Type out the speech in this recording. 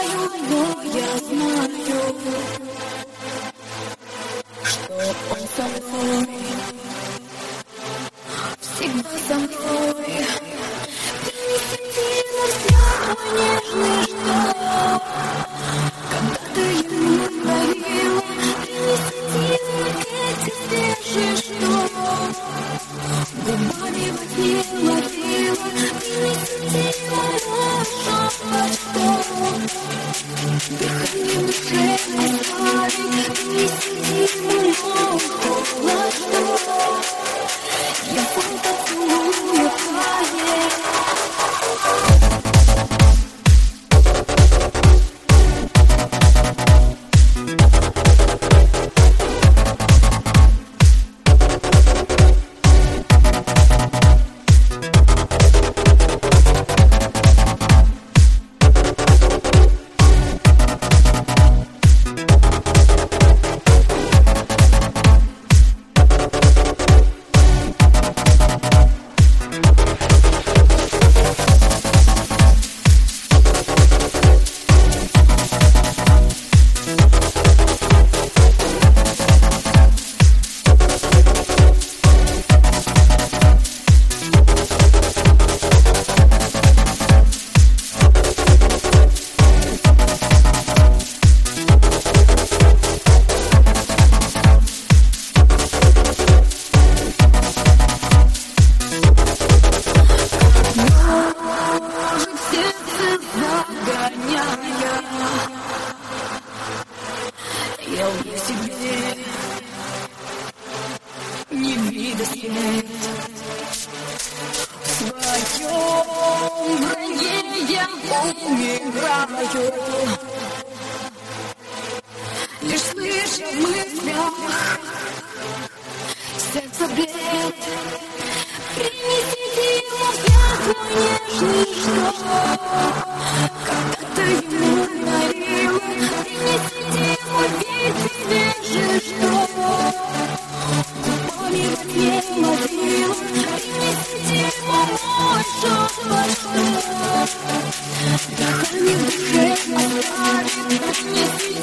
знаю, но я знаю, что он со мной, всегда со мной. Принеси на взгляд мой нежный, что когда-то ему дарила. Принеси эти свежие, что губами во тьме ловила. Принеси мой шепот, что дыхание в душе оставить. Принеси мой холод, что я сам поцелую твоей. Я убью себе невидимость. В своем вранье я умираю, лишь слыша в мыслях сердце бред. Принесите ему взгляд мой нежный, что когда-то ему дарила. Принесите ему ветер свежий, что губами во тьме ловила. Принесите ему мой шепот, что дыхание в душе оставит. Принесите